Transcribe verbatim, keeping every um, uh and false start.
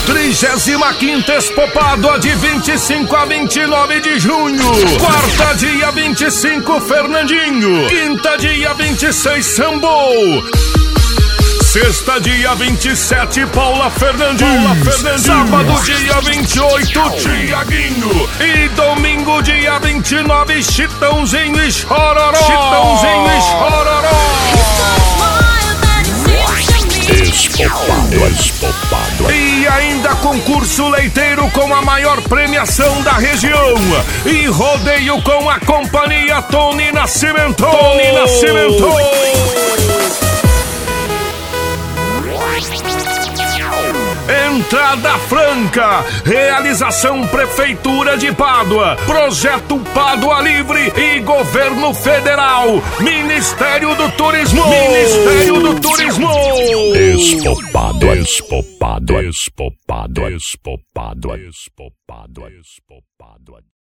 Trigésima quinta Expo Pádua, de vinte e cinco a vinte e nove de junho. Quarta, dia vinte e cinco, Fernandinho. Quinta, dia vinte e seis, Sambou. Sexta, dia vinte e sete, Paula Fernandes. Paula Fernandes. Sábado, dia vinte e oito, Tiaguinho. E domingo, dia vinte e nove, Chitãozinho e Chororó. Chitãozinho e Chororó. Expopado, Expopado. E ainda concurso leiteiro com a maior premiação da região. E rodeio com a companhia Tony Nascimento. Tony Nascimento. Entrada franca. Realização Prefeitura de Pádua, Projeto Pádua Livre e Governo Federal. Ministério do Turismo. Ministério do Turismo. Expopado, Expopado, Expopado, Expopado, Expopado, Expopado.